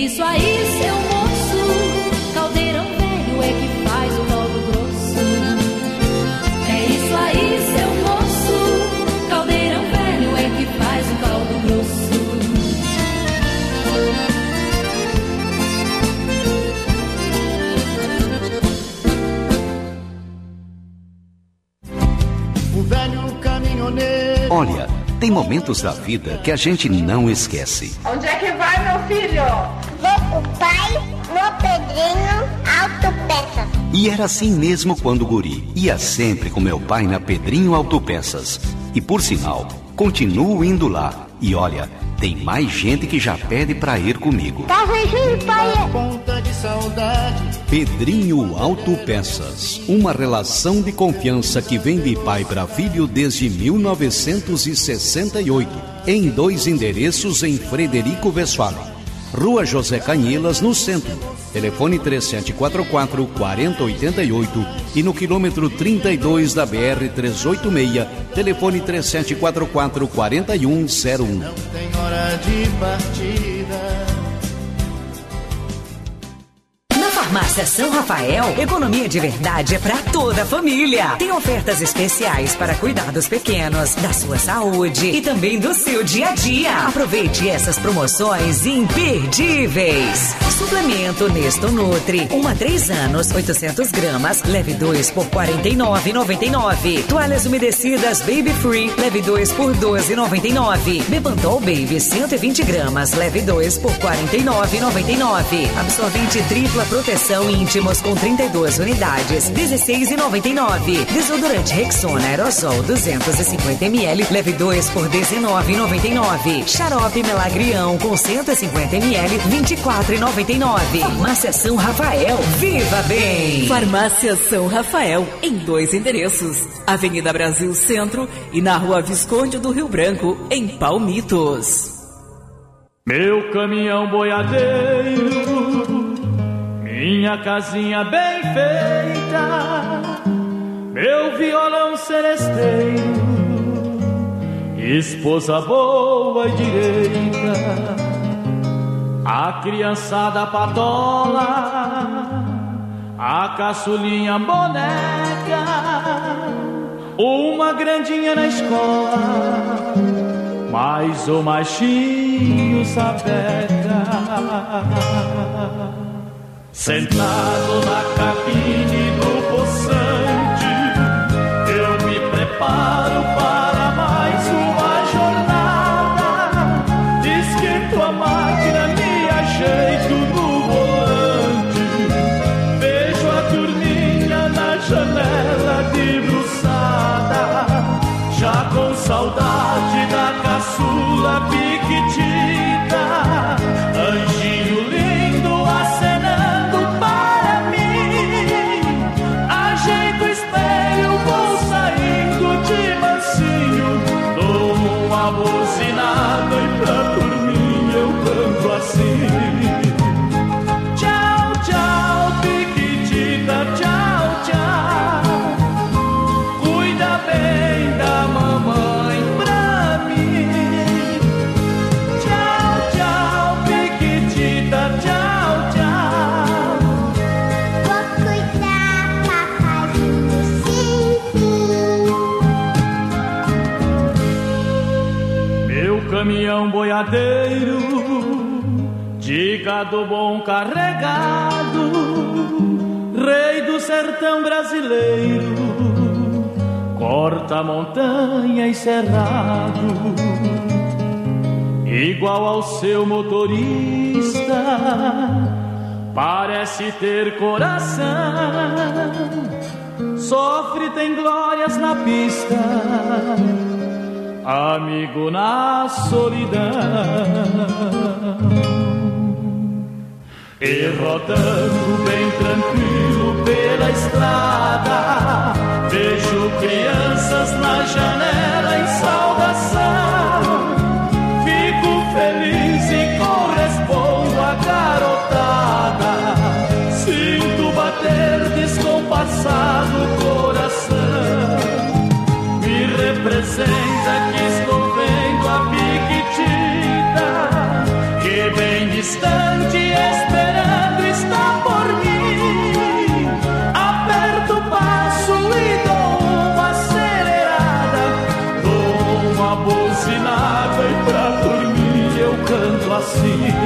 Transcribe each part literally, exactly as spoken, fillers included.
isso aí, seu moço, caldeirão velho é que faz o caldo grosso. É isso aí, seu moço, caldeirão velho é que faz o caldo grosso. O velho caminhoneiro. Olha, tem momentos da vida que a gente não esquece. Onde é que vai, meu filho? Vou com o pai no Pedrinho Autopeças. E era assim mesmo quando guri. Ia sempre com meu pai na Pedrinho Autopeças. E por sinal, continuo indo lá. E olha, tem mais gente que já pede pra ir comigo. Tá vendo, pai? Ponta de saudade. Pedrinho Autopeças, uma relação de confiança que vem de pai para filho desde mil novecentos e sessenta e oito, em dois endereços em Frederico Westphalen, Rua José Canhilas, no centro. Telefone três sete quatro quatro, quatro zero oito oito e no quilômetro trinta e dois da B R trezentos e oitenta e seis, telefone três sete quatro quatro, quatro um zero um. Não tem hora de partida. Farmácia São Rafael, economia de verdade é para toda a família. Tem ofertas especiais para cuidar dos pequenos, da sua saúde e também do seu dia a dia. Aproveite essas promoções imperdíveis. Suplemento Nesto Nutri, um a três anos, oitocentos gramas, leve dois por quarenta e nove reais e noventa e nove centavos. Toalhas umedecidas Baby Free, leve dois por doze reais e noventa e nove centavos. Bepantol Baby cento e vinte gramas, leve dois por quarenta e nove reais e noventa e nove centavos. Absorvente tripla proteção íntimos com trinta e duas unidades, dezesseis reais e noventa e nove centavos. Desodorante Rexona Aerosol duzentos e cinquenta mililitros, leve dois por dezenove reais e noventa e nove centavos. Xarope Melagrião com cento e cinquenta mililitros, vinte e quatro reais e noventa e nove centavos. Farmácia São Rafael, viva bem! Farmácia São Rafael, em dois endereços, Avenida Brasil Centro e na Rua Visconde do Rio Branco, em Palmitos. Meu caminhão boiadeiro, minha casinha bem feita, meu violão seresteiro, esposa boa e direita, a criançada patola, a caçulinha boneca, uma grandinha na escola, mais o machinho sapeca. Sentado na cabine do poçante, eu me preparo para mais uma jornada. Esquento a máquina, me ajeito no volante, vejo a turminha na janela debruçada, já com saudade da caçula piquitita, anjinho lindo acenando para mim. Ajeito o espelho, vou saindo de mansinho, dou uma buzinada e pra dormir eu canto assim. Tchau, tchau, piquitita, tchau, tchau, cuida bem da mamãe pra mim. Tchau, tchau, piquitita, tchau, tchau, Vou cuidar, papaizinho, sim, sim. Meu caminhão boiadeiro, de gado bom carregado, rei do sertão brasileiro, corta montanha e cerrado, igual ao seu motorista, parece ter coração, sofre, tem glórias na pista, amigo na solidão. E rodando bem tranquilo pela estrada, vejo crianças na janela em saudação. Fico feliz e correspondo à garotada, sinto bater descompassado o coração. Me representa que estou vendo a piquitita, que bem distante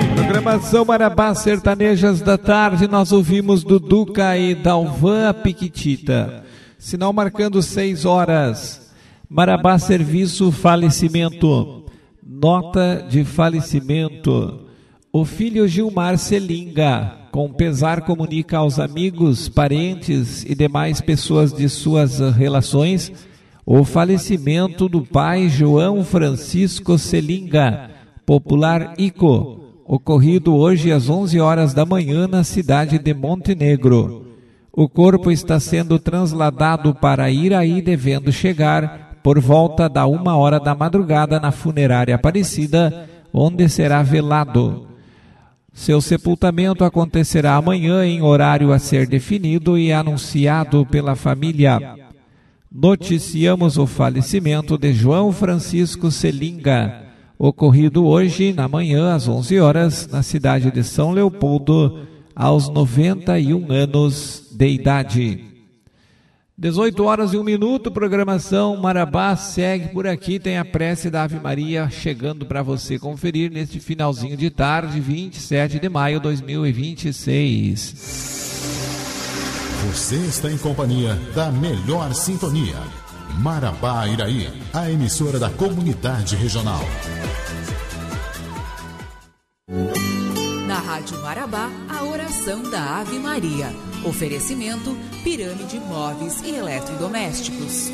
Programação Marabá Sertanejas da Tarde, nós ouvimos Duduca e Dalvan Piquitita. Sinal marcando seis horas. Marabá Serviço Falecimento. Nota de falecimento. O filho Gilmar Selinga, com pesar, comunica aos amigos, parentes e demais pessoas de suas relações o falecimento do pai João Francisco Selinga, popular Ico, ocorrido hoje às onze horas da manhã na cidade de Montenegro. O corpo está sendo transladado para Iraí, devendo chegar por volta da uma hora da madrugada na funerária Aparecida, onde será velado. Seu sepultamento acontecerá amanhã em horário a ser definido e anunciado pela família. Noticiamos o falecimento de João Francisco Selinga, ocorrido hoje na manhã às onze horas na cidade de São Leopoldo, aos noventa e um anos de idade. dezoito horas e um minuto, programação Marabá segue por aqui, tem a prece da Ave Maria chegando para você conferir neste finalzinho de tarde, vinte e sete de maio de dois mil e vinte e seis. Você está em companhia da melhor sintonia. Marabá Iraí, a emissora da comunidade regional. Na Rádio Marabá, a oração da Ave Maria. Oferecimento Pirâmide Móveis e Eletrodomésticos.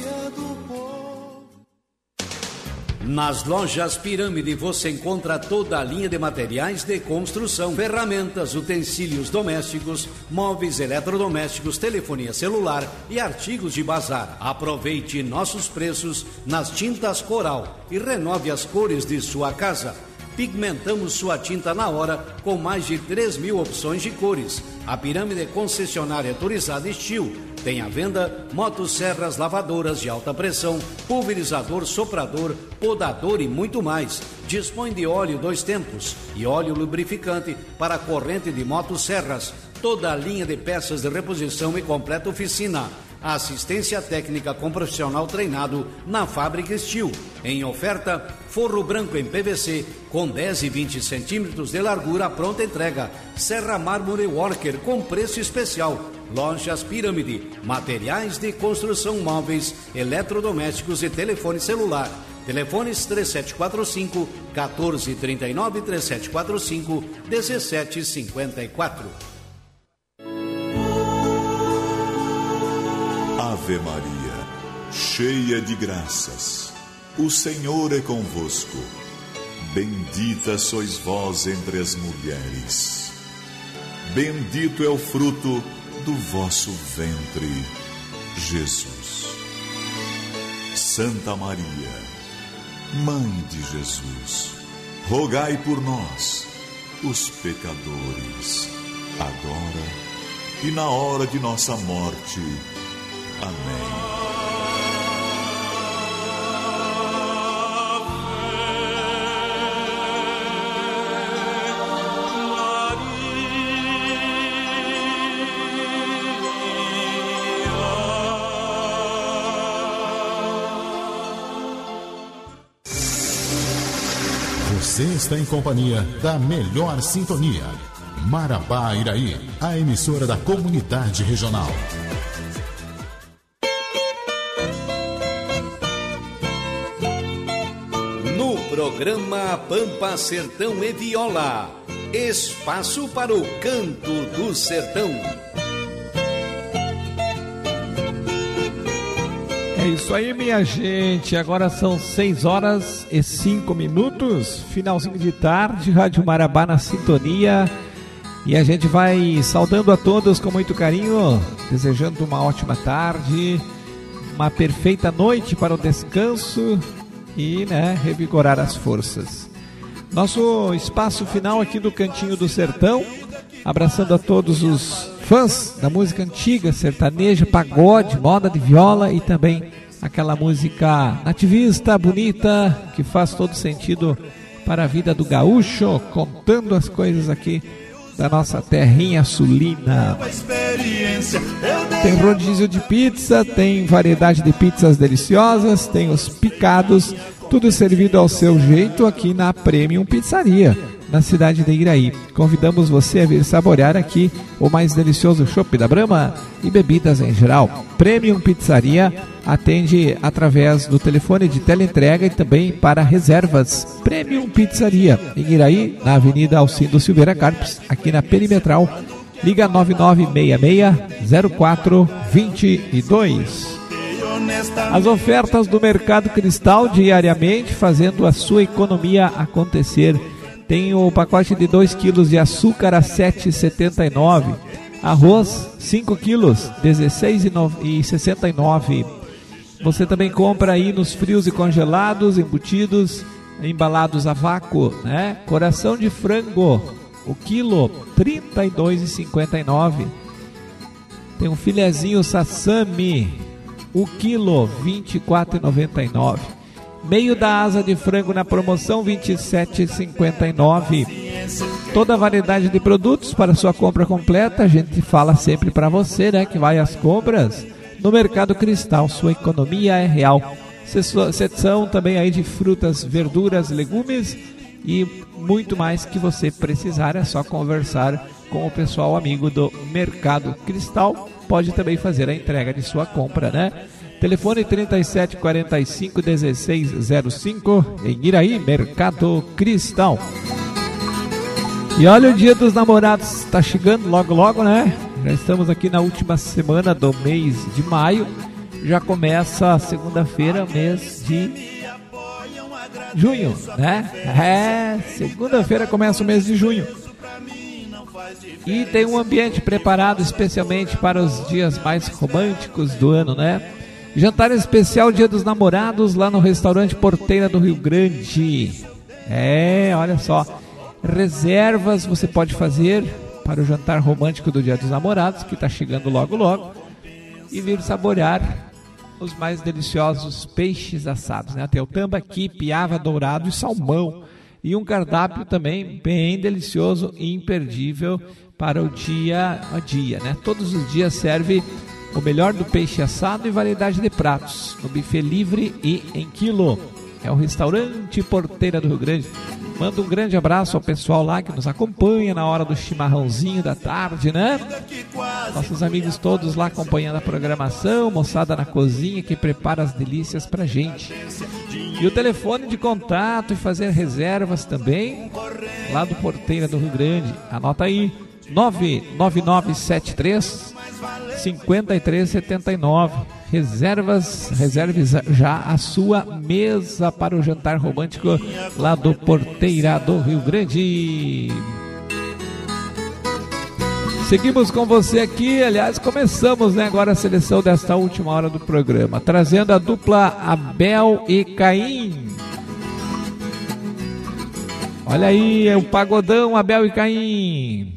Nas lojas Pirâmide você encontra toda a linha de materiais de construção, ferramentas, utensílios domésticos, móveis eletrodomésticos, telefonia celular e artigos de bazar. Aproveite nossos preços nas tintas Coral e renove as cores de sua casa. Pigmentamos sua tinta na hora com mais de três mil opções de cores. A Pirâmide concessionária autorizada Estil tem à venda motosserras, lavadoras de alta pressão, pulverizador, soprador, podador e muito mais. Dispõe de óleo dois tempos e óleo lubrificante para corrente de motosserras. Toda a linha de peças de reposição e completa oficina. Assistência técnica com profissional treinado na fábrica Estil. Em oferta, forro branco em P V C com dez e vinte centímetros de largura, pronta entrega. Serra Mármore Worker com preço especial. Lojas Pirâmide, materiais de construção, móveis, eletrodomésticos e telefone celular. Telefones três sete quatro cinco, um quatro três nove, três sete quatro cinco, um sete cinco quatro. Ave Maria, cheia de graças, o Senhor é convosco. Bendita sois vós entre as mulheres. Bendito é o fruto do vosso ventre, Jesus. Santa Maria, Mãe de Jesus, rogai por nós, os pecadores, agora e na hora de nossa morte. Amém. Você está em companhia da melhor sintonia. Marabá Iraí, a emissora da comunidade regional. No programa Pampa, Sertão e Viola, espaço para o canto do sertão. É isso aí, minha gente. Agora são seis horas e cinco minutos. Finalzinho de tarde, Rádio Marabá na sintonia. E a gente vai saudando a todos com muito carinho, desejando uma ótima tarde, uma perfeita noite para o descanso e, né, revigorar as forças. Nosso espaço final aqui do Cantinho do Sertão, abraçando a todos os fãs da música antiga, sertaneja, pagode, moda de viola e também aquela música nativista, bonita, que faz todo sentido para a vida do gaúcho, contando as coisas aqui da nossa terrinha sulina. Tem rodízio de pizza, tem variedade de pizzas deliciosas, tem os picados, tudo servido ao seu jeito aqui na Premium Pizzaria. na cidade de Iraí. Convidamos você a vir saborear aqui o mais delicioso chopp da Brahma e bebidas em geral. Premium Pizzaria atende através do telefone de teleentrega e também para reservas. Premium Pizzaria em Iraí, na Avenida Alcindo Silveira Carpes, aqui na Perimetral. Liga nove nove seis seis zero quatro dois dois. As ofertas do Mercado Cristal diariamente, fazendo a sua economia acontecer. Tem o pacote de dois quilos de açúcar a sete reais e setenta e nove centavos. Arroz cinco quilos, dezesseis reais e sessenta e nove centavos. Você também compra aí nos frios e congelados, embutidos, embalados a vácuo, né? Coração de frango, o quilo, trinta e dois reais e cinquenta e nove centavos. Tem um filezinho sassami, o quilo, vinte e quatro reais e noventa e nove centavos. Meio da asa de frango na promoção, vinte e sete reais e cinquenta e nove centavos. Toda a variedade de produtos para sua compra completa. A gente fala sempre para você, né, que vai às compras no Mercado Cristal. Sua economia é real. Seção também aí de frutas, verduras, legumes e muito mais que você precisar. É só conversar com o pessoal amigo do Mercado Cristal. Pode também fazer a entrega de sua compra, né? Telefone trinta e sete quarenta e cinco dezesseis zero cinco em Iraí, Mercado Cristal. E olha, o Dia dos Namorados está chegando logo logo, né? Já estamos aqui na última semana do mês de maio. Já começa a segunda-feira, mês de junho, né? É, segunda-feira começa o mês de junho. E tem um ambiente preparado especialmente para os dias mais românticos do ano, né? Jantar especial Dia dos Namorados lá no restaurante Porteira do Rio Grande. É, olha só. Reservas você pode fazer para o jantar romântico do Dia dos Namorados, que está chegando logo logo, e vir saborear os mais deliciosos peixes assados, né? Tem o tambaqui, piava, dourado e salmão. E um cardápio também bem delicioso e imperdível para o dia a dia, né? Todos os dias serve o melhor do peixe assado e variedade de pratos, no buffet livre e em quilo. É o restaurante Porteira do Rio Grande. Manda um grande abraço ao pessoal lá que nos acompanha na hora do chimarrãozinho da tarde, né? Nossos amigos todos lá acompanhando a programação, moçada na cozinha que prepara as delícias pra gente. E o telefone de contato e fazer reservas também, lá do Porteira do Rio Grande. Anota aí, nove nove nove sete três cinco três sete nove. Reservas, reserve já a sua mesa para o jantar romântico lá do Porteira do Rio Grande. Seguimos com você aqui, aliás, começamos, né, agora a seleção desta última hora do programa, trazendo a dupla Abel e Caim. Olha aí, é o pagodão Abel e Caim.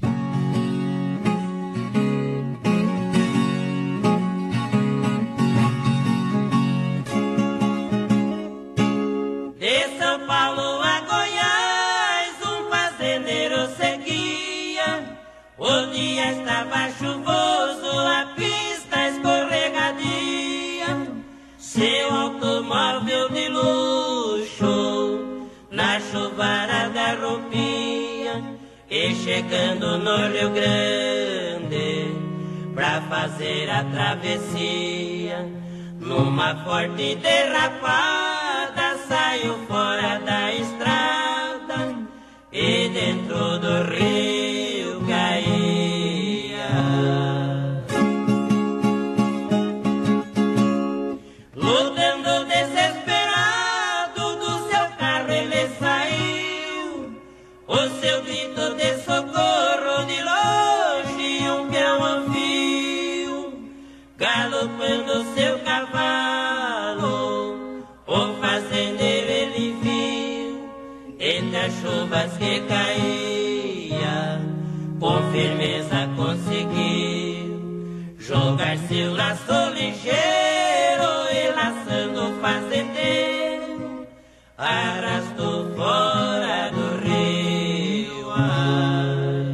O dia estava chuvoso, a pista escorregadia. Seu automóvel de luxo na chuvarada rompia. E chegando no Rio Grande pra fazer a travessia, numa forte derrapada saiu fora da estrada e dentro do rio caía. Lutando desesperado do seu carro ele saiu, o seu grito de socorro de longe um peão ouviu. Galopando seu cavalo, o fazendeiro ele viu, entre as chuvas que caía, com firmeza conseguiu jogar seu laço ligeiro e laçando o fazendeiro arrastou fora do rio. Ai.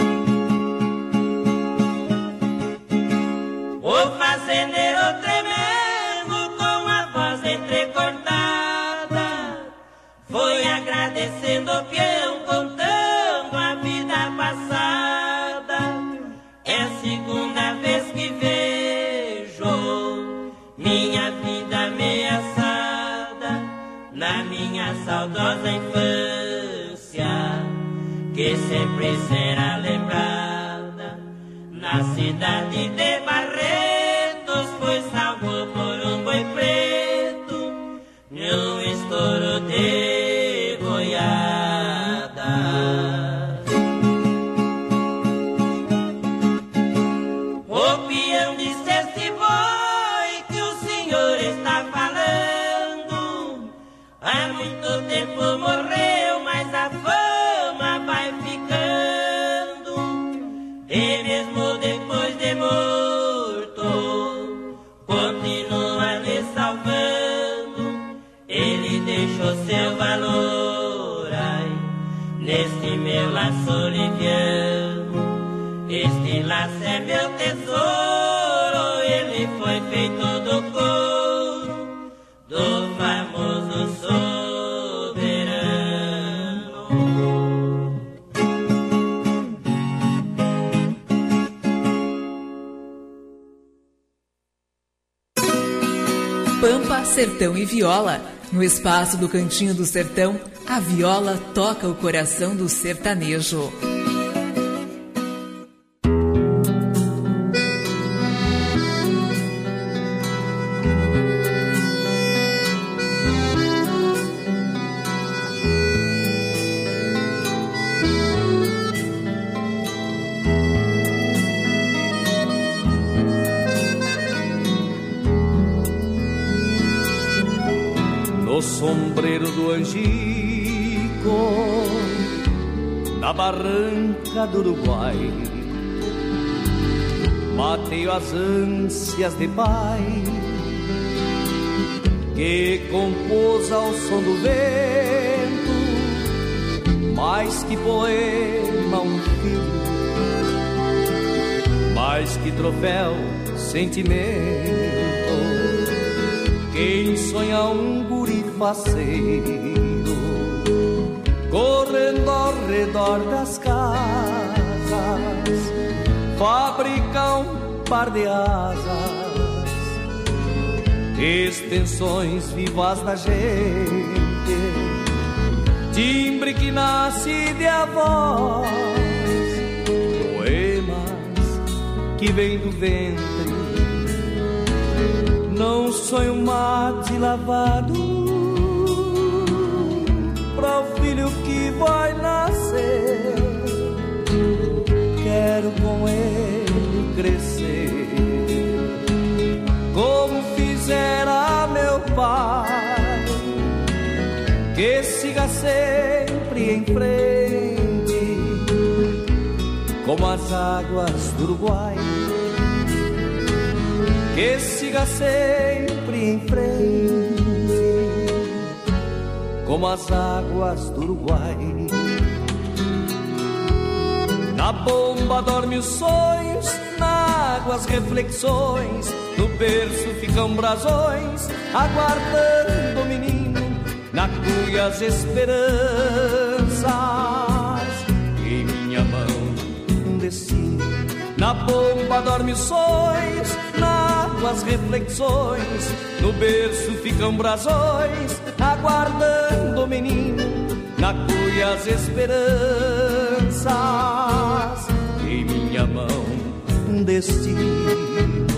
O fazendeiro tremendo com a voz entrecortada foi agradecendo o peão contando semana passada. É a segunda vez que vejo minha vida ameaçada na minha saudosa infância, que sempre será lembrada. Na cidade de Barretos foi salvo por um boi preto num estouro de boiada. O peão disse esse boi que o senhor está falando há muito tempo morreu, mas a fama vai ficando, e mesmo depois de morto continua lhe salvando. Ele deixou seu valor, ai, neste meu laço liviano. Este laço é meu tesouro, ele foi feito do couro do famoso soberano. Pampa, Sertão e Viola. No espaço do Cantinho do Sertão, a viola toca o coração do sertanejo. Sombreiro do Angico, na barranca do Uruguai, mateio as ânsias de pai, que compôs ao som do vento, mais que poema um filho, mais que troféu sentimento. Quem sonha um guri faceiro, correndo ao redor das casas, fabrica um par de asas, extensões vivas da gente, timbre que nasce de avós, poemas que vêm do ventre. Não sonho mate lavado para o filho que vai nascer. Quero com ele crescer como fizera meu pai, que siga sempre em frente como as águas do Uruguai. Que siga sempre em frente como as águas do Uruguai. Na bomba dorme os sonhos, na água as reflexões, no berço ficam brasões, aguardando o menino, na cuia as esperanças, em minha mão um destino. Na bomba dorme os sonhos, na água as reflexões, no berço ficam brasões, aguardando o menino, na cuia as esperanças, em minha mão um destino.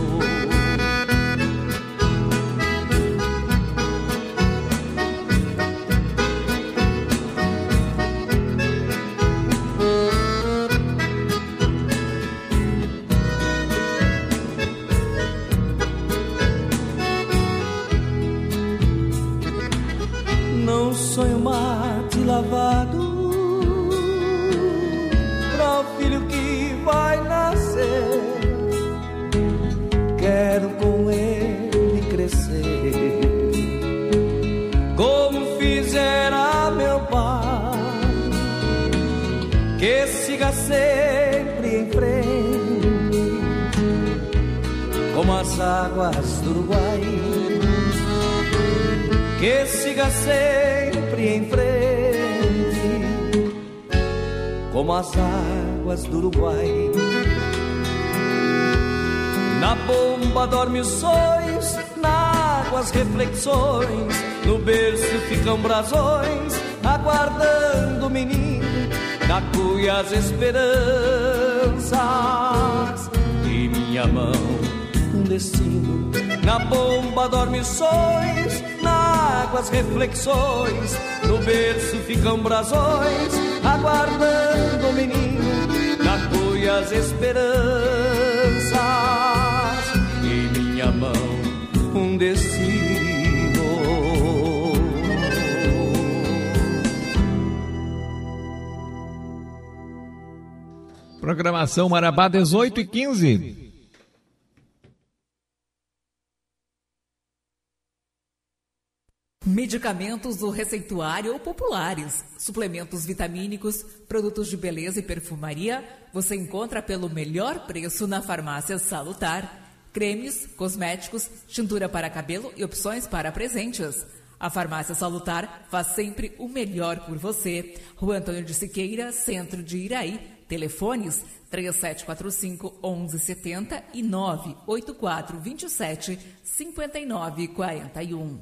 Sonho mate lavado para o filho que vai nascer. Quero com ele crescer como fizera meu pai, que siga sempre em frente como as águas do Uruguai. Que siga sempre em frente como as águas do Uruguai. Na bomba dorme os sonhos, na água as reflexões, no berço ficam brasões, aguardando o menino, na cuia as esperanças, e minha mão um destino. Na bomba dorme os sonhos, na água as reflexões, no berço ficam brasões, aguardando o menino, na cuia as esperanças, e minha mão um destino. Programação Marabá dezoito e quinze. Medicamentos do receituário ou populares, suplementos vitamínicos, produtos de beleza e perfumaria, você encontra pelo melhor preço na Farmácia Salutar. Cremes, cosméticos, tintura para cabelo e opções para presentes. A Farmácia Salutar faz sempre o melhor por você. Rua Antônio de Siqueira, centro de Iraí. Telefones três sete quatro cinco, um um sete zero e nove oito quatro dois sete, cinco nove quatro um.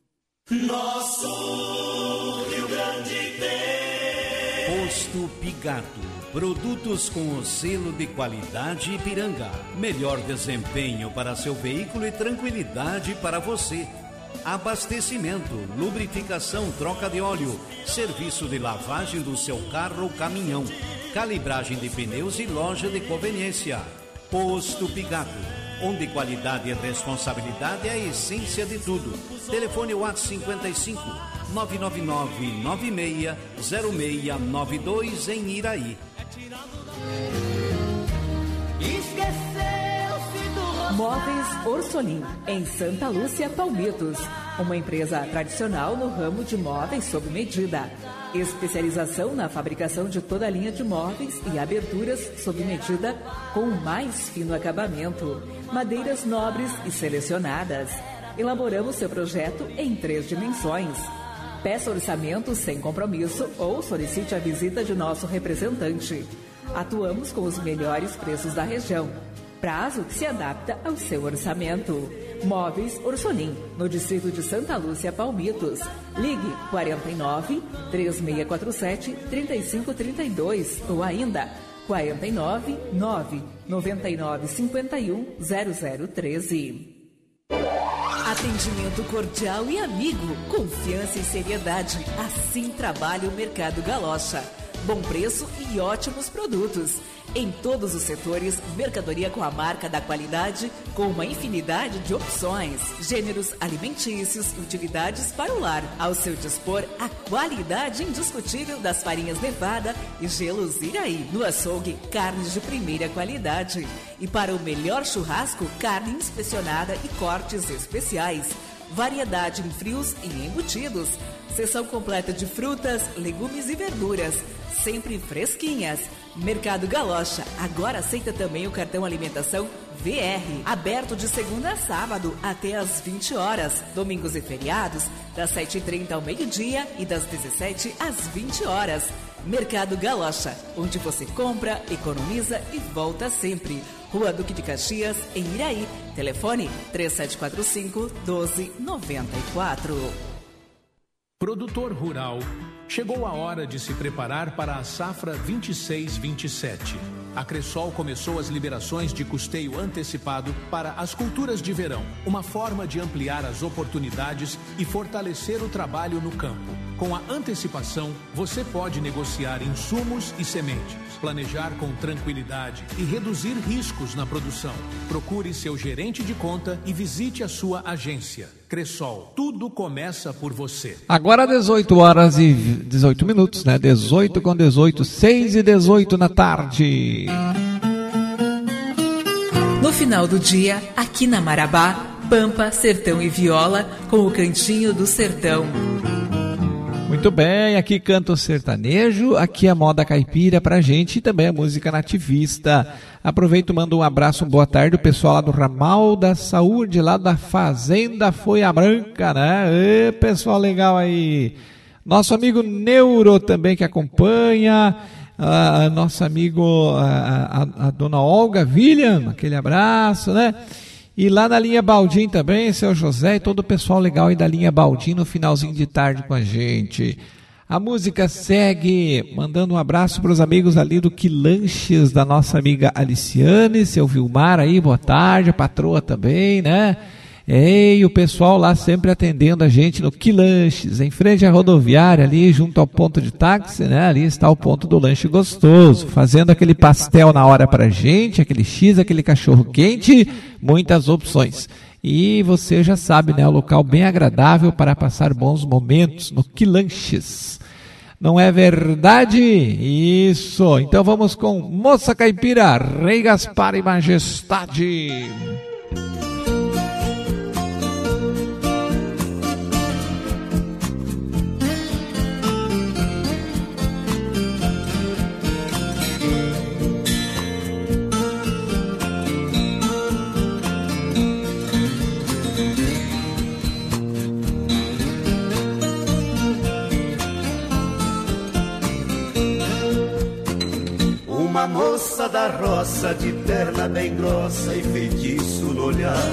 Nosso Rio Grande tem Posto Pigato, produtos com o selo de qualidade Ipiranga. Melhor desempenho para seu veículo e tranquilidade para você. Abastecimento, lubrificação, troca de óleo, serviço de lavagem do seu carro ou caminhão, calibragem de pneus e loja de conveniência. Posto Pigato, onde qualidade e responsabilidade é a essência de tudo. Telefone WhatsApp cinquenta e cinco, nove nove nove, nove seis zero seis nove dois em Iraí. Móveis Orsolim, em Santa Lúcia, Palmitos. Uma empresa tradicional no ramo de móveis sob medida. Especialização na fabricação de toda a linha de móveis e aberturas sob medida com o mais fino acabamento. Madeiras nobres e selecionadas. Elaboramos seu projeto em três dimensões. Peça orçamento sem compromisso ou solicite a visita de nosso representante. Atuamos com os melhores preços da região. Prazo que se adapta ao seu orçamento. Móveis Orsolim, no distrito de Santa Lúcia, Palmitos. Ligue quarenta e nove, três seis quatro sete, três cinco três dois ou ainda quarenta e nove, nove nove nove cinco um, zero zero um três. Atendimento cordial e amigo, confiança e seriedade. Assim trabalha o Mercado Galocha. Bom preço e ótimos produtos. Em todos os setores, mercadoria com a marca da qualidade, com uma infinidade de opções, gêneros alimentícios e utilidades para o lar. Ao seu dispor, a qualidade indiscutível das farinhas Nevada e gelos Iraí. No açougue, carnes de primeira qualidade. E para o melhor churrasco, carne inspecionada e cortes especiais. Variedade em frios e embutidos. Seção completa de frutas, legumes e verduras. Sempre fresquinhas. Mercado Galocha agora aceita também o cartão alimentação V R, aberto de segunda a sábado até às vinte horas, domingos e feriados das sete e trinta ao meio-dia e das dezessete às vinte horas. Mercado Galocha, onde você compra, economiza e volta sempre. Rua Duque de Caxias, em Iraí. Telefone três sete quatro cinco, doze noventa e quatro. Produtor rural, chegou a hora de se preparar para a safra vinte e seis vinte e sete. A Cressol começou as liberações de custeio antecipado para as culturas de verão, uma forma de ampliar as oportunidades e fortalecer o trabalho no campo. Com a antecipação, você pode negociar insumos e sementes, planejar com tranquilidade e reduzir riscos na produção. Procure seu gerente de conta e visite a sua agência. Cressol, tudo começa por você. Agora dezoito horas e dezoito minutos, né? dezoito com dezoito, seis e dezoito na tarde. No final do dia, aqui na Marabá, Pampa, Sertão e Viola, com o Cantinho do Sertão. Muito bem, aqui canta o sertanejo, aqui a moda caipira pra gente e também a música nativista. Aproveito e mando um abraço, um boa tarde, o pessoal lá do Ramal da Saúde, lá da Fazenda Folha Branca, né? Ê, pessoal legal aí. Nosso amigo Neuro também que acompanha. a, a nosso amigo, a, a, a dona Olga William, aquele abraço, né? E lá na linha Baldim também, seu José e todo o pessoal legal aí da linha Baldim no finalzinho de tarde com a gente. A música segue, mandando um abraço para os amigos ali do Quilanches, da nossa amiga Aliciane, seu Vilmar aí, boa tarde, a patroa também, né? E o pessoal lá sempre atendendo a gente no Quilanches, em frente à rodoviária ali, junto ao ponto de táxi, né? Ali está o ponto do lanche gostoso, fazendo aquele pastel na hora pra gente, aquele X, aquele cachorro quente, muitas opções. E você já sabe, né? O local bem agradável para passar bons momentos no Quilanches. Não é verdade? Isso! Então vamos com Moça Caipira, Rei Gaspar e Majestade. Uma moça da roça, de perna bem grossa e feitiço no olhar,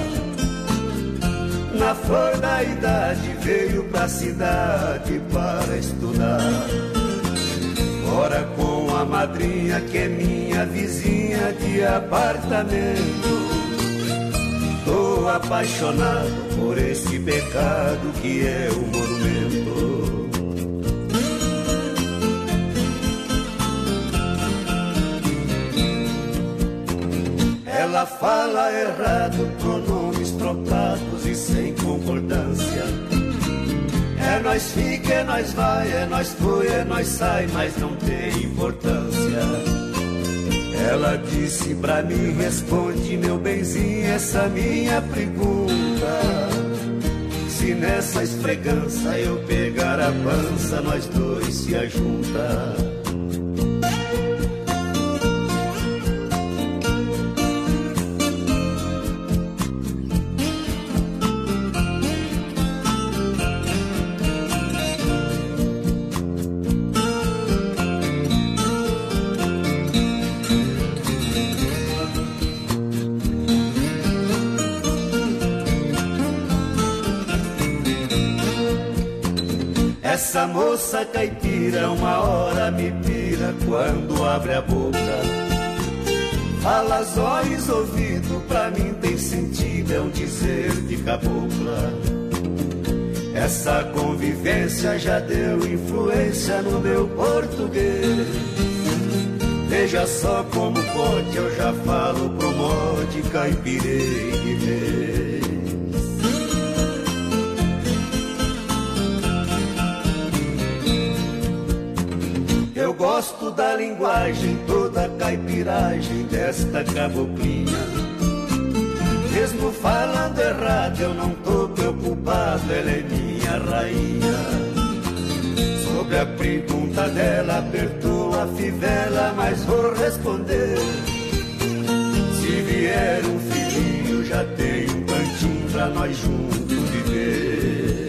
na flor da idade veio pra cidade para estudar. Ora com a madrinha que é minha vizinha de apartamento, tô apaixonado por esse pecado que é o monumento. Ela fala errado, pronomes trocados e sem concordância. É nós fica, é nós vai, é nós foi, é nós sai, mas não tem importância. Ela disse pra mim, responde meu benzinho essa minha pergunta. Se nessa esfregança eu pegar a pança, nós dois se ajunta. Essa moça caipira uma hora me pira quando abre a boca. Fala olhos, ouvido, pra mim tem sentido, é um dizer de cabocla. Essa convivência já deu influência no meu português. Veja só como pode, eu já falo pro mote caipirei de vez. Eu gosto da linguagem, toda caipiragem desta caboclinha. Mesmo falando errado, eu não tô preocupado, ela é minha rainha. Sobre a pergunta dela, apertou a fivela, mas vou responder. Se vier um filhinho, já tem um cantinho pra nós juntos viver.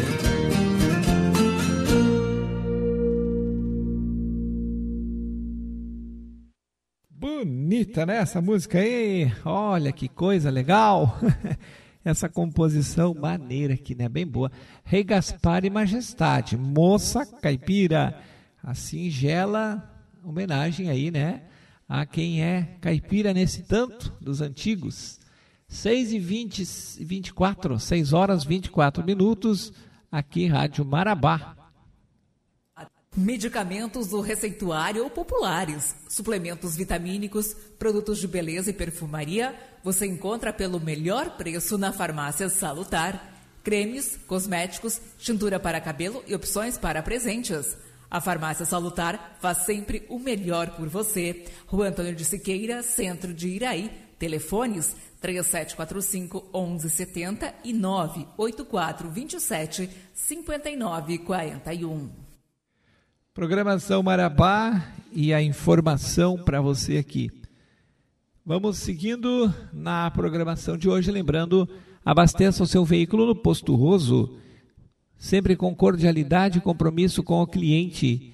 Bonita, né, essa música aí? Olha que coisa legal. Essa composição maneira aqui, né? Bem boa. Rei Gaspar e Majestade, Moça Caipira. A singela homenagem aí, né? A quem é caipira nesse tanto dos antigos. seis e vinte, vinte e quatro, seis horas e vinte e quatro minutos, aqui Rádio Marabá. Medicamentos do receituário ou populares, suplementos vitamínicos, produtos de beleza e perfumaria, você encontra pelo melhor preço na Farmácia Salutar. Cremes, cosméticos, tintura para cabelo e opções para presentes. A Farmácia Salutar faz sempre o melhor por você. Rua Antônio de Siqueira, centro de Iraí. Telefones três sete quatro cinco, onze setenta e nove oito quatro dois sete, cinco nove quatro um. Programação Marabá e a informação para você aqui. Vamos seguindo na programação de hoje, lembrando, abasteça o seu veículo no Posto Roso, sempre com cordialidade e compromisso com o cliente.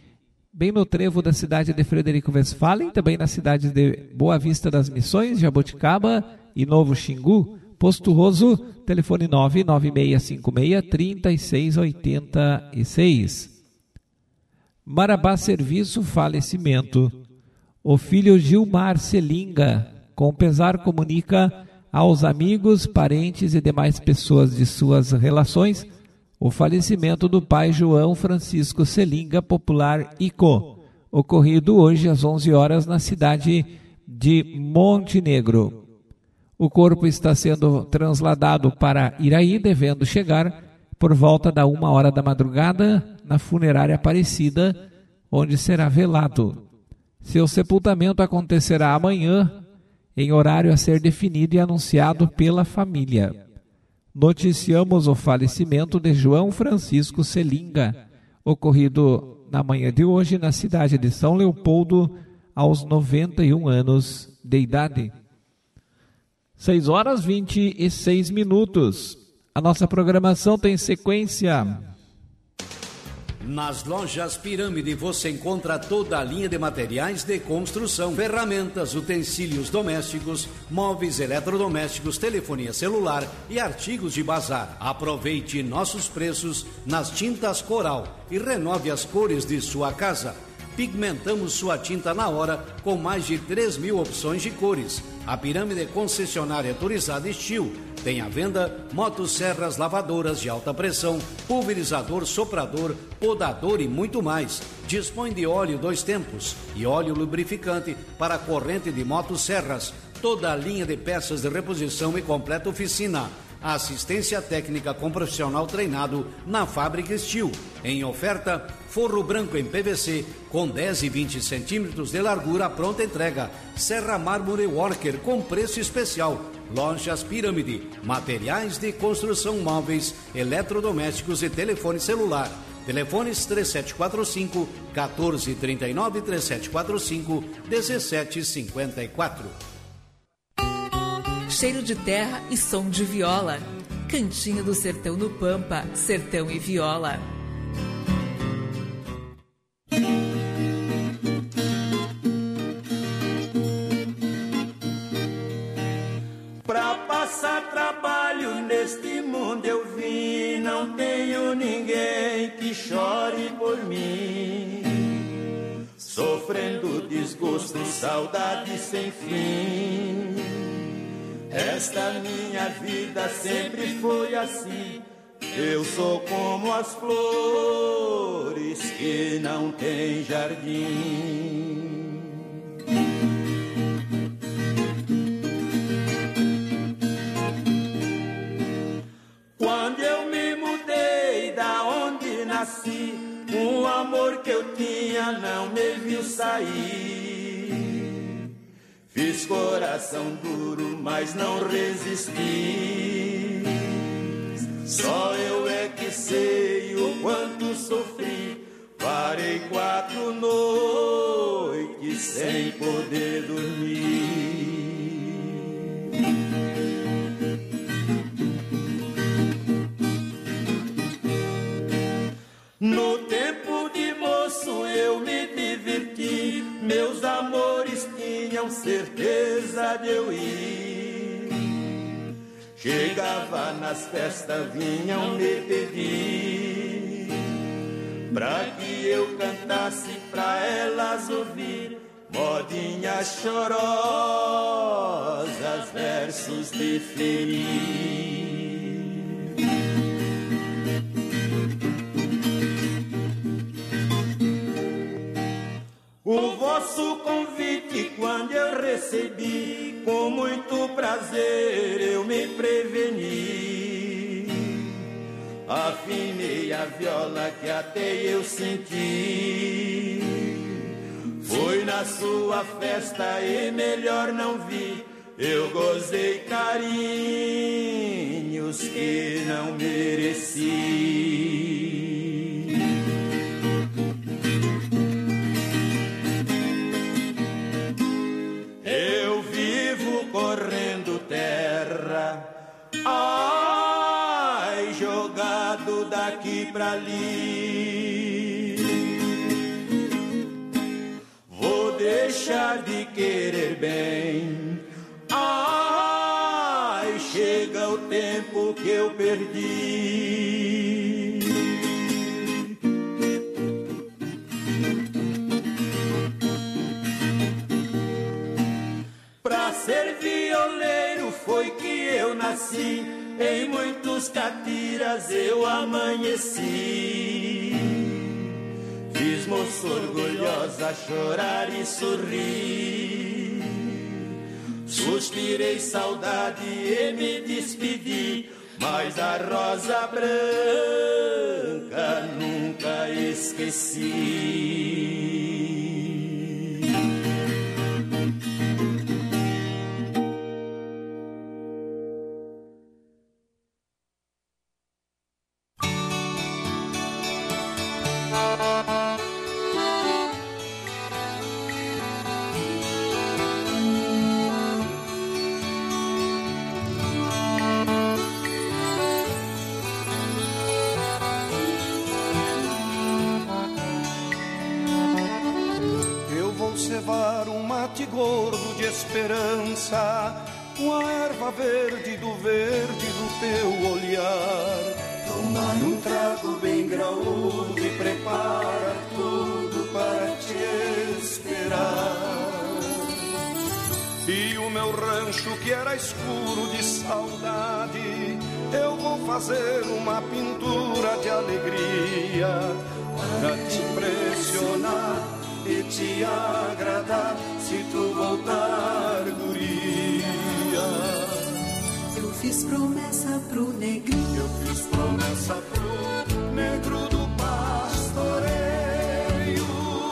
bem no trevo da cidade de Frederico Westphalen, também nas cidades de Boa Vista das Missões, Jaboticaba e Novo Xingu. Posto Roso, telefone nove nove seis cinco seis, três seis oito seis. Marabá Serviço Falecimento. O filho Gilmar Selinga, com pesar, comunica aos amigos, parentes e demais pessoas de suas relações o falecimento do pai João Francisco Selinga, popular Ico, ocorrido hoje às onze horas na cidade de Montenegro. O corpo está sendo trasladado para Iraí, devendo chegar por volta da uma hora da madrugada na funerária Aparecida, onde será velado. Seu sepultamento acontecerá amanhã, em horário a ser definido e anunciado pela família. Noticiamos o falecimento de João Francisco Selinga, ocorrido na manhã de hoje na cidade de São Leopoldo, aos noventa e um anos de idade. seis horas vinte e seis minutos. A nossa programação tem sequência. Nas lojas Pirâmide você encontra toda a linha de materiais de construção, ferramentas, utensílios domésticos, móveis eletrodomésticos, telefonia celular e artigos de bazar. Aproveite nossos preços nas tintas Coral e renove as cores de sua casa. Pigmentamos sua tinta na hora com mais de três mil opções de cores. A Pirâmide concessionária autorizada Steel tem à venda motosserras, lavadoras de alta pressão, pulverizador, soprador, podador e muito mais. Dispõe de óleo dois tempos e óleo lubrificante para corrente de motosserras. Toda a linha de peças de reposição e completa oficina. Assistência técnica com profissional treinado na fábrica Steel. Em oferta, forro branco em P V C com dez e vinte centímetros de largura, pronta entrega. Serra Mármore Worker com preço especial. Lojas Pirâmide, materiais de construção móveis, eletrodomésticos e telefone celular. Telefones três sete quatro cinco, um quatro três nove, três sete quatro cinco, um sete cinco quatro. Cheiro de terra e som de viola. Cantinho do Sertão no Pampa, Sertão e Viola. Pra passar trabalho neste mundo eu vim, não tenho ninguém que chore por mim. Sofrendo desgosto, saudade sem fim. Esta minha vida sempre foi assim. Eu sou como as flores que não têm jardim. Quando eu me mudei da onde nasci, um amor que eu tinha não me viu sair. Fiz coração duro, mas não resisti. Só eu é que sei o quanto sofri. Parei quatro noites sem poder dormir. No tempo de moço eu me diverti, meus amores tinham certeza de eu ir. Chegava nas festas, vinham me pedir pra que eu cantasse pra elas ouvir. Modinhas chorosas, versos de ferir. O vosso convite quando eu recebi, com muito prazer eu me preveni. Afinei a viola que até eu senti. Foi na sua festa e melhor não vi. Eu gozei carinhos que não mereci. Eu vivo correndo terra, ai, jogado daqui pra ali. deixar de querer bem. Ai, chega o tempo que eu perdi. Pra ser violeiro foi que eu nasci, em muitos catiras eu amanheci. Fiz moça orgulhosa chorar e sorrir. Suspirei saudade e me despedi, mas a rosa branca nunca esqueci. Gordo de esperança, com a erva verde do verde do teu olhar. Tomar um trago bem graúdo e prepara tudo para te esperar. E o meu rancho que era escuro de saudade, eu vou fazer uma pintura de alegria para te impressionar e te agradar, se tu voltar, guria. Eu fiz promessa pro negrinho, eu fiz promessa pro negro do pastoreio.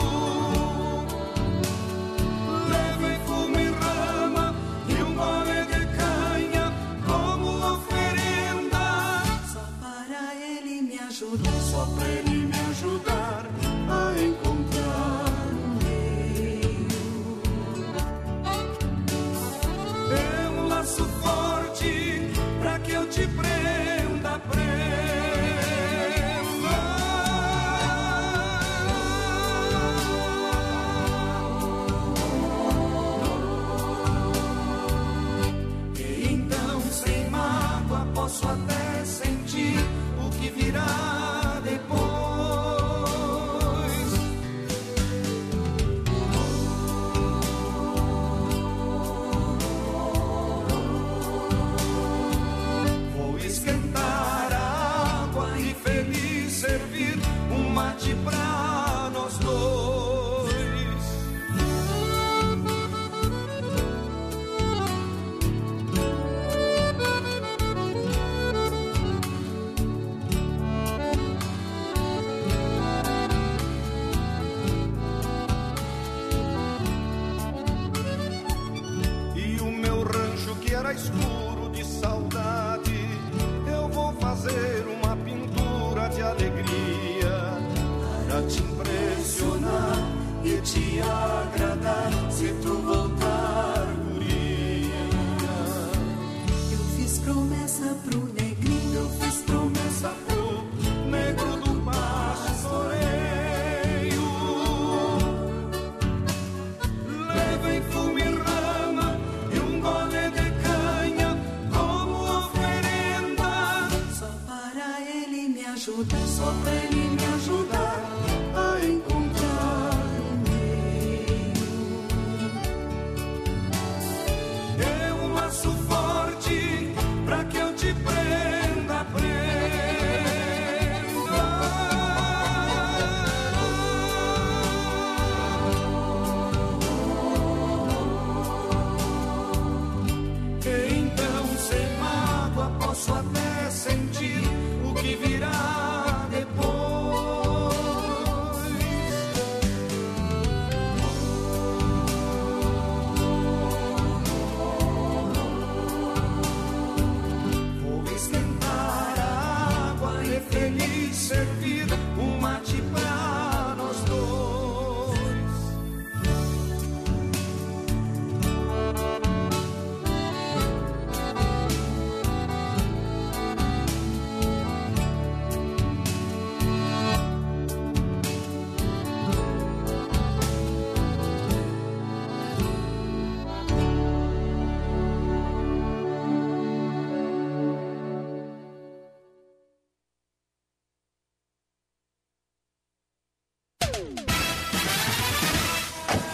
Levei fumo e rama e um gole de canha como oferenda, só para ele me ajudar, só para ele me ajudar a encontrar. Laço forte pra que eu te prenda, prenda. E então, sem mágoa, posso até sentir o que virá depois. Servir um mate pra nós dois. E o meu rancho que era escuro de saudade, eu vou fazer uma pintura de alegria para te impressionar e te agradar, se tu voltar, guria. Eu fiz promessa pro negrinho, eu fiz promessa pro negro do pastoreio. Levei fumo e rama e um gole de canha como oferenda, só para ele me ajudar, só para ele me ajudar a encontrar o meio. É um laço forte pra que eu te prenda, prenda. Então, sem mágoa, posso até sentir o que virá depois.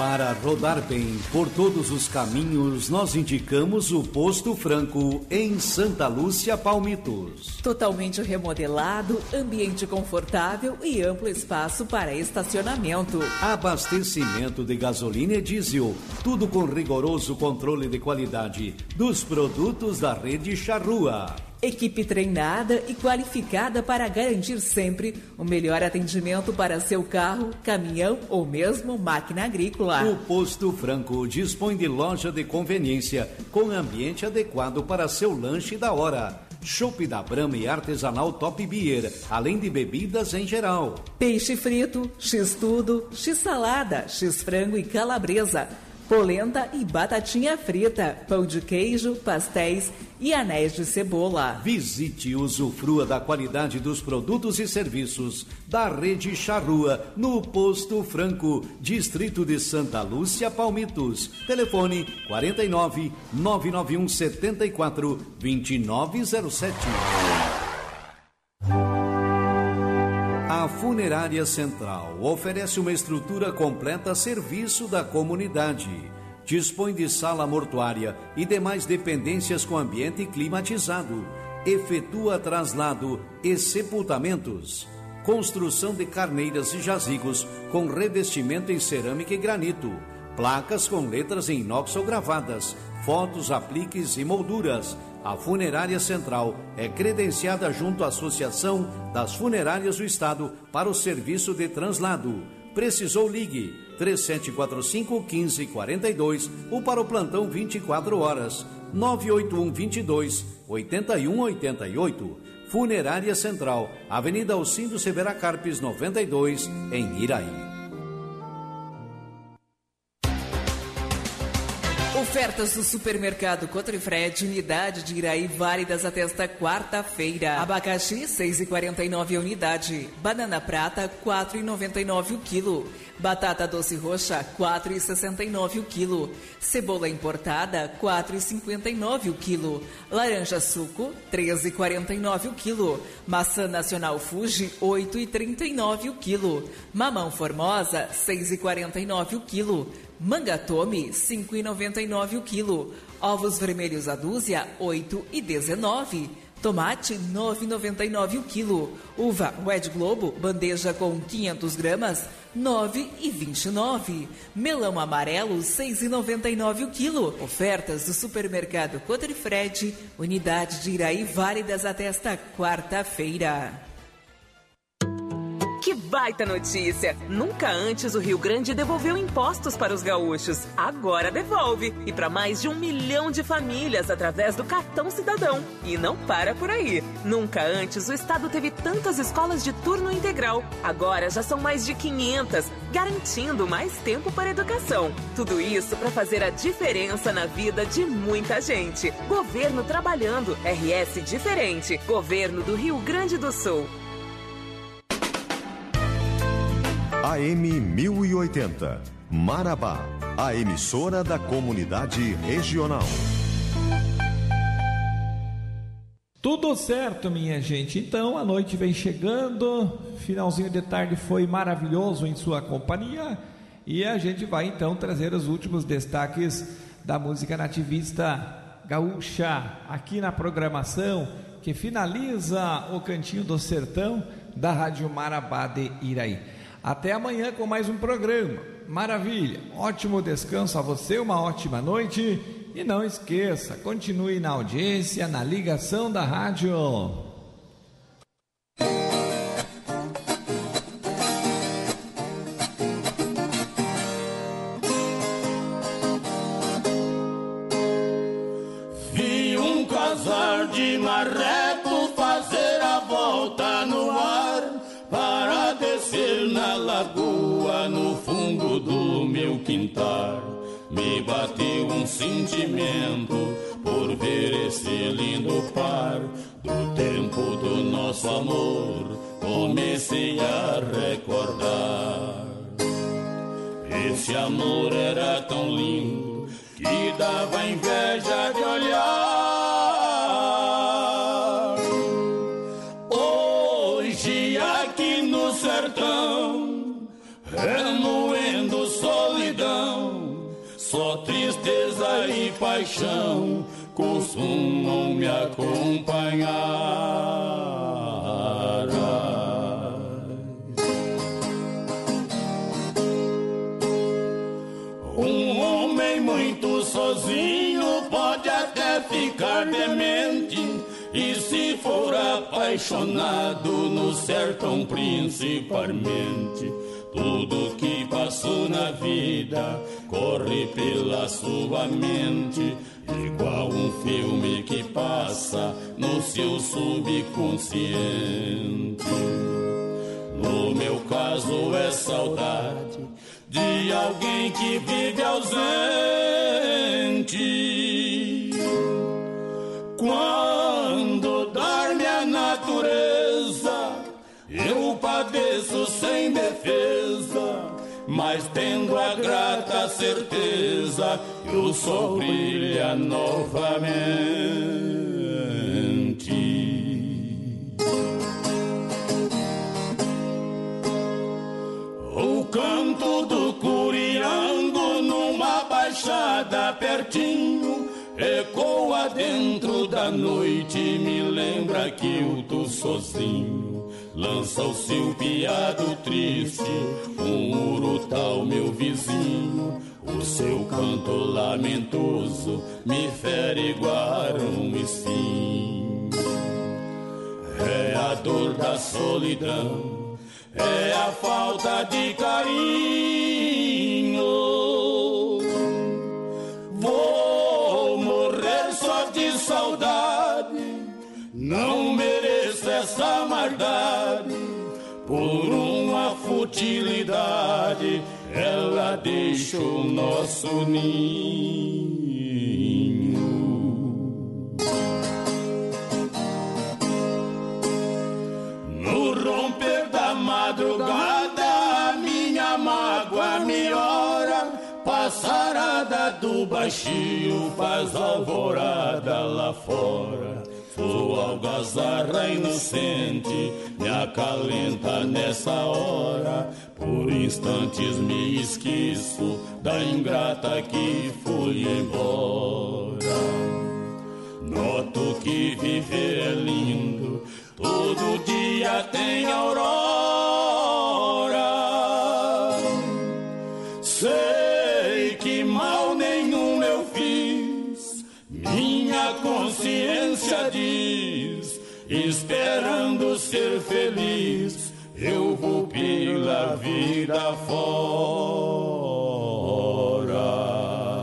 Para rodar bem por todos os caminhos, nós indicamos o Posto Franco em Santa Lúcia, Palmitos. Totalmente remodelado, ambiente confortável e amplo espaço para estacionamento. Abastecimento de gasolina e diesel, tudo com rigoroso controle de qualidade dos produtos da rede Charrua. Equipe treinada e qualificada para garantir sempre o melhor atendimento para seu carro, caminhão ou mesmo máquina agrícola. O Posto Franco dispõe de loja de conveniência com ambiente adequado para seu lanche da hora. Chopp da Brahma e artesanal Top Beer, além de bebidas em geral. Peixe frito, x-tudo, x-salada, x-frango e calabresa. Polenta e batatinha frita, pão de queijo, pastéis e anéis de cebola. Visite e usufrua da qualidade dos produtos e serviços da Rede Charrua no Posto Franco, Distrito de Santa Lúcia, Palmitos. Telefone quarenta e nove, nove nove um setenta e quatro, vinte e nove zero sete. A Funerária Central oferece uma estrutura completa a serviço da comunidade. Dispõe de sala mortuária e demais dependências com ambiente climatizado. Efetua traslado e sepultamentos. Construção de carneiras e jazigos com revestimento em cerâmica e granito. Placas com letras em inox ou gravadas. Fotos, apliques e molduras. A Funerária Central é credenciada junto à Associação das Funerárias do Estado para o serviço de translado. Precisou, ligue três sete quatro cinco, um cinco quatro dois ou para o plantão vinte e quatro horas nove oito um, vinte e dois, oitenta e um, oitenta e oito. Funerária Central, Avenida Alcindo Severa Carpes, noventa e dois, em Iraí. Ofertas do supermercado Cotrifred, unidade de Iraí, válidas até esta quarta-feira. Abacaxi, seis reais e quarenta e nove centavos a unidade. Banana prata, quatro reais e noventa e nove centavos o quilo. Batata doce roxa, quatro reais e sessenta e nove centavos o quilo. Cebola importada, quatro reais e cinquenta e nove centavos o quilo. Laranja suco, três reais e quarenta e nove centavos o quilo. Maçã nacional Fuji, oito reais e trinta e nove centavos o quilo. Mamão formosa, seis reais e quarenta e nove centavos o quilo. Manga Tome, cinco reais e noventa e nove centavos o quilo. Ovos vermelhos a dúzia, oito reais e dezenove centavos. Tomate, nove reais e noventa e nove centavos o quilo. Uva Red Globo, bandeja com quinhentas gramas, nove reais e vinte e nove centavos. Melão amarelo, seis reais e noventa e nove centavos o quilo. Ofertas do supermercado Cotrifred, unidade de Iraí, válidas até esta quarta-feira. Que baita notícia! Nunca antes o Rio Grande devolveu impostos para os gaúchos. Agora devolve! E para mais de um milhão de famílias através do Cartão Cidadão. E não para por aí. Nunca antes o estado teve tantas escolas de turno integral. Agora já são mais de quinhentas, garantindo mais tempo para a educação. Tudo isso para fazer a diferença na vida de muita gente. Governo trabalhando. R S diferente. Governo do Rio Grande do Sul. A M mil e oitenta, Marabá, a emissora da comunidade regional. Tudo certo, minha gente. Então, a noite vem chegando, finalzinho de tarde foi maravilhoso em sua companhia e a gente vai então trazer os últimos destaques da música nativista gaúcha aqui na programação que finaliza o Cantinho do Sertão da Rádio Marabá de Iraí. Até amanhã com mais um programa. Maravilha, ótimo descanso a você, uma ótima noite. E não esqueça, continue na audiência, na ligação da rádio. Vi um casar de marreco fazer a volta no ar para descer na lagoa no fundo do meu quintal. Me bateu um sentimento por ver esse lindo par. Do tempo do nosso amor comecei a recordar. Esse amor era tão lindo que dava inveja de olhar. Hoje aqui no sertão, remoendo solidão, paixão costumam me acompanhar. Um homem muito sozinho pode até ficar demente, e se for apaixonado no sertão principalmente, tudo que passou na vida corre pela sua mente, igual um filme que passa no seu subconsciente. No meu caso é saudade de alguém que vive ausente. Quando dorme a natureza, eu padeço sem defesa, mas tendo a grata certeza que o sol brilha novamente. O canto do curiango numa baixada pertinho ecoa dentro da noite, me lembra que eu tô sozinho. Lança o seu piado triste, um urutau meu vizinho. O seu canto lamentoso me fere igual um espinho. É a dor da solidão, é a falta de carinho. Vou morrer só de saudade, não mereço essa maldade. Por uma futilidade, ela deixa o nosso ninho. No romper da madrugada, a minha mágoa me ora. Passarada do baixio faz alvorada lá fora. Sua algazarra inocente me acalenta nessa hora. Por instantes me esqueço da ingrata que foi embora. Noto que viver é lindo, todo dia tem aurora. Sei que mal nenhum eu fiz, minha consciência diz, esperando ser feliz, eu vou pela vida fora.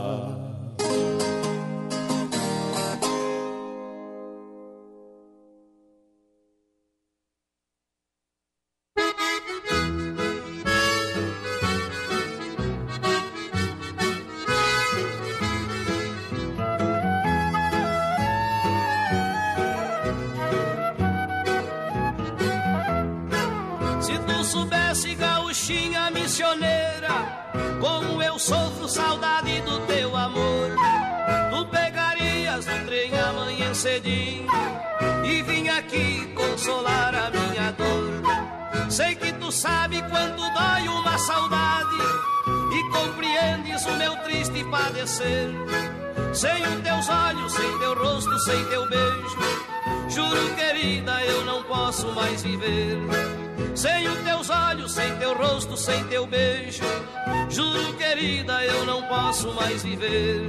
Soubesse, gauchinha missioneira, como eu sofro saudade do teu amor. Tu pegarias no trem amanhã cedinho e vim aqui consolar a minha dor. Sei que tu sabe quanto dói uma saudade e compreendes o meu triste padecer. Sem os teus olhos, sem teu rosto, sem teu beijo, juro, querida, eu não posso mais viver. Sem os teus olhos, sem teu rosto, sem teu beijo, juro, querida, eu não posso mais viver.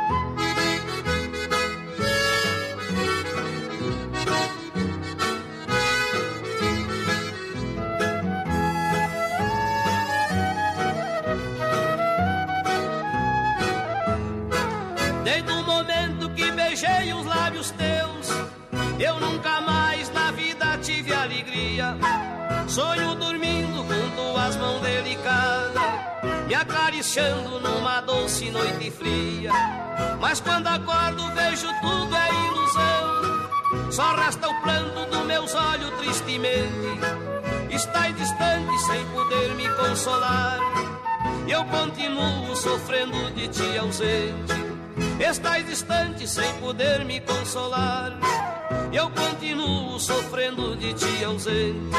Desde o momento que beijei os lábios teus, eu nunca mais na vida tive alegria. Sonho dormindo com tuas mãos delicadas, me acariciando numa doce noite fria. Mas quando acordo vejo tudo é ilusão, só resta o pranto dos meus olhos tristemente. Estás distante sem poder me consolar, e eu continuo sofrendo de ti ausente. Estás distante sem poder me consolar, e eu continuo sofrendo de ti ausente.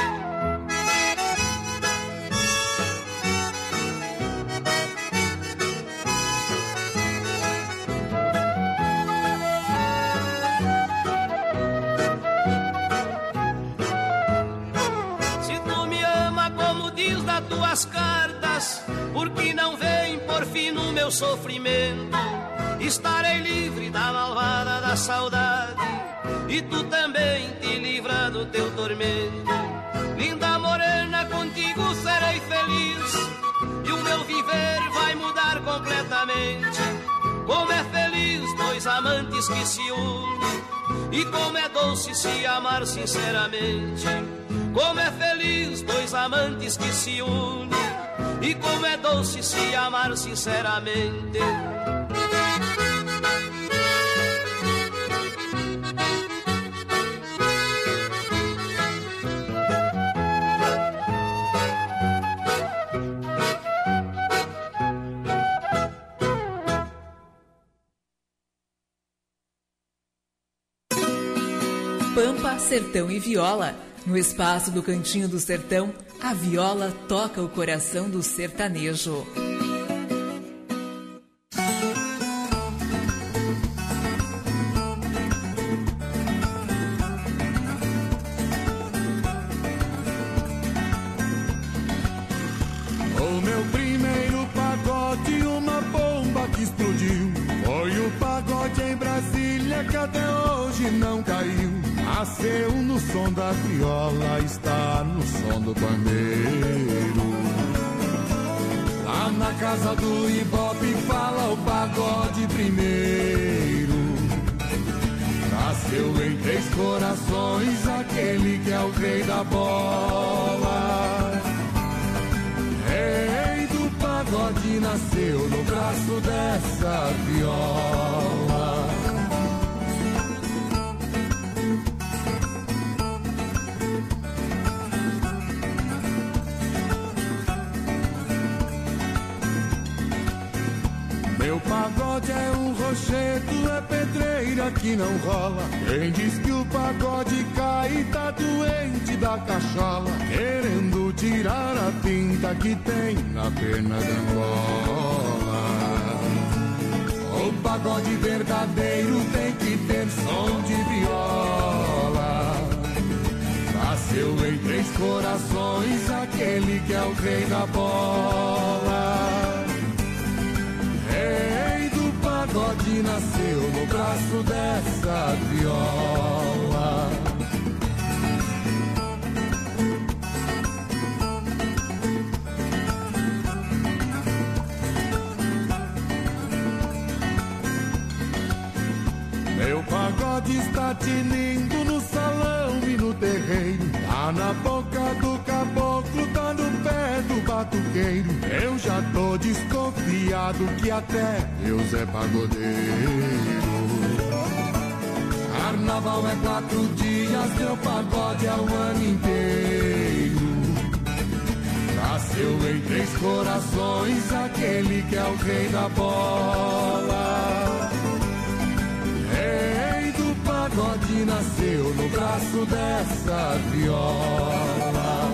as cartas, porque não vem por fim no meu sofrimento. Estarei livre da malvada da saudade, e tu também te livra do teu tormento. Linda morena, contigo serei feliz, e o meu viver vai mudar completamente. Como é feliz dois amantes que se unem, e como é doce se amar sinceramente. Como é feliz dois amantes que se unem, e como é doce se amar sinceramente. Pampa, Sertão e Viola. No espaço do Cantinho do Sertão, a viola toca o coração do sertanejo. O meu primeiro pagode, uma bomba que explodiu. Foi o pagode em Brasília que até hoje não caiu. Nasceu no som da viola, está no som do pandeiro. Lá na casa do Ibope fala o pagode primeiro. Nasceu em Três Corações aquele que é o rei da bola. Rei do pagode nasceu no braço dessa viola. Meu pagode é um rochedo, é pedreira que não rola. Quem diz que o pagode cai tá doente da cachola, querendo tirar a tinta que tem na pena da Angola. O pagode verdadeiro tem que ter som de viola. Nasceu em Três Corações aquele que é o rei da bola. Rei do pagode nasceu no braço dessa viola. Meu pagode está tinindo no salão e no terreiro. Tá na boca do caboclo, tá no pé do batuqueiro. Eu já tô desconfiado que até Deus é pagodeiro. Carnaval é quatro dias, meu pagode é o ano inteiro. Nasceu em Três Corações aquele que é o rei da bola. Rei do pagode nasceu no braço dessa viola.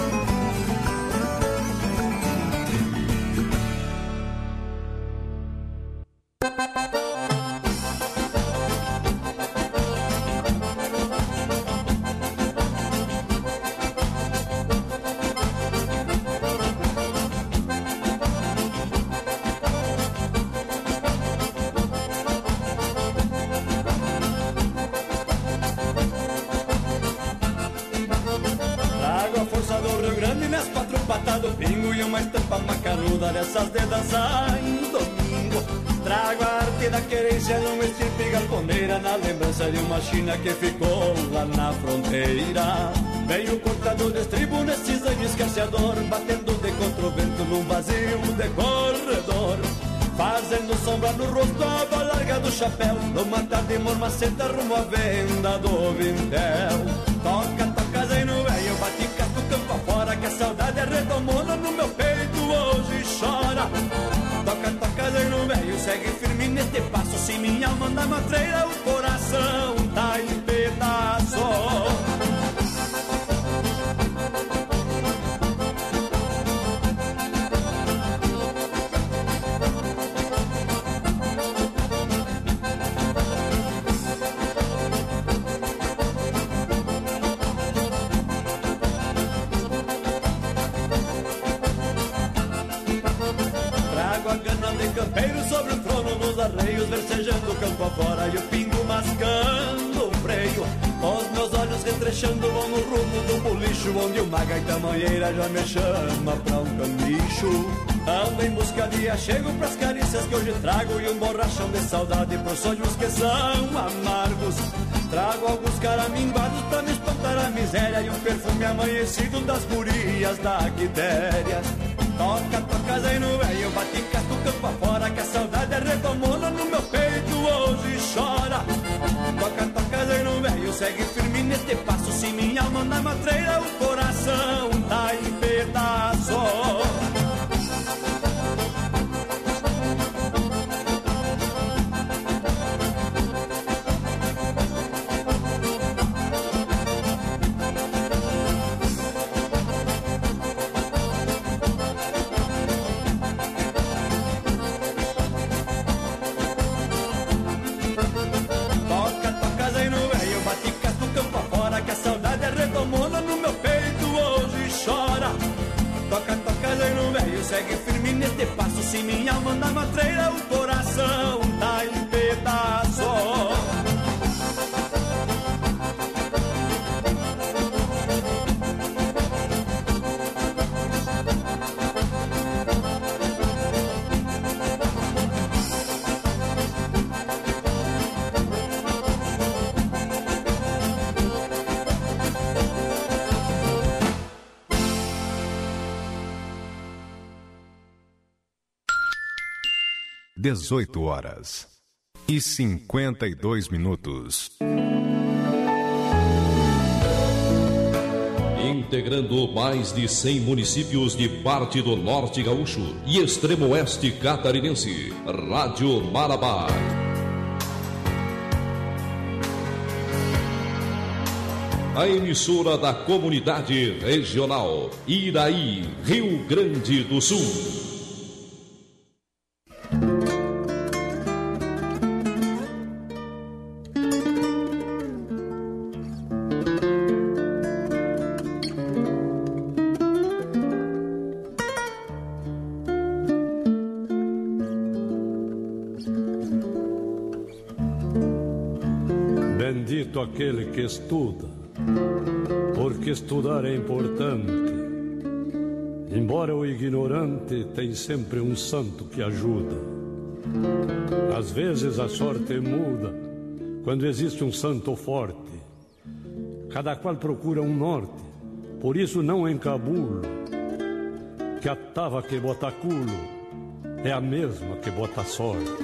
Dessas de dançar em domingo. Trago a arte da querência numa estirpe galponeira, na lembrança de uma China que ficou lá na fronteira. Veio cortado de estribo nesses anos esquecedor, batendo de contra o vento num vazio de corredor, fazendo sombra no rosto, a aba larga do chapéu, numa tarde mormaceta rumo à venda do vintel. Toca, toca, zé no velho, bate cato campo afora, que a saudade arredomona no meu peito hoje chora. Toca, toca, zé no velho, segue firme neste passo, se minha alma anda matreira, o coração tá em pedaço. arreios, versejando campo afora e o pingo mascando o freio. Os meus olhos retrechando vão no rumo do bolicho, onde uma gaita manheira já me chama pra um camicho. Ando em busca de achego pras carícias que hoje trago, e um borrachão de saudade pros sonhos que são amargos. Trago alguns caraminguados pra me espantar a miséria, e um perfume amanhecido das gurias da quitéria. Toca tua casa e no velho, bate casco campo afora, que a saudade retomona no meu peito hoje chora. Toca tua casa e no velho, segue firme neste passo, se minha alma na matreira, o coração tá em pedaço. Segue firme neste passo, se minha alma na matreira, o coração tá em pedaço. dezoito horas e cinquenta e dois minutos. Integrando mais de cem municípios de parte do norte gaúcho e extremo oeste catarinense, Rádio Marabá. A emissora da comunidade regional, Iraí, Rio Grande do Sul. Bendito aquele que estuda, porque estudar é importante. Embora o ignorante tem sempre um santo que ajuda. Às vezes a sorte muda quando existe um santo forte. Cada qual procura um norte, por isso não encabulo, que a tava que bota culo é a mesma que bota sorte.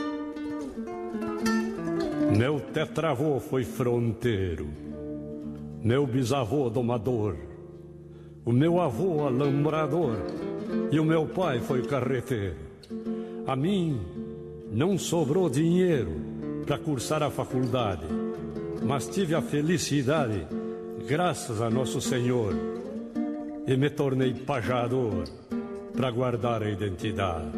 Meu tetravô foi fronteiro, meu bisavô domador, o meu avô alambrador e o meu pai foi carreteiro. A mim não sobrou dinheiro para cursar a faculdade, mas tive a felicidade, graças a Nosso Senhor, e me tornei pajador para guardar a identidade.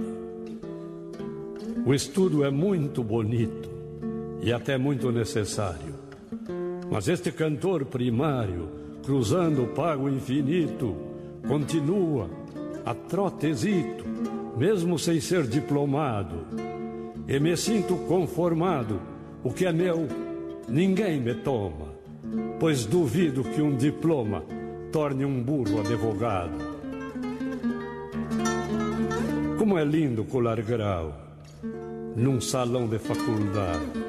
O estudo é muito bonito e até muito necessário, mas este cantor primário, cruzando o pago infinito, continua a trotezito, mesmo sem ser diplomado, e me sinto conformado. O que é meu, ninguém me toma, pois duvido que um diploma torne um burro advogado. Como é lindo colar grau num salão de faculdade,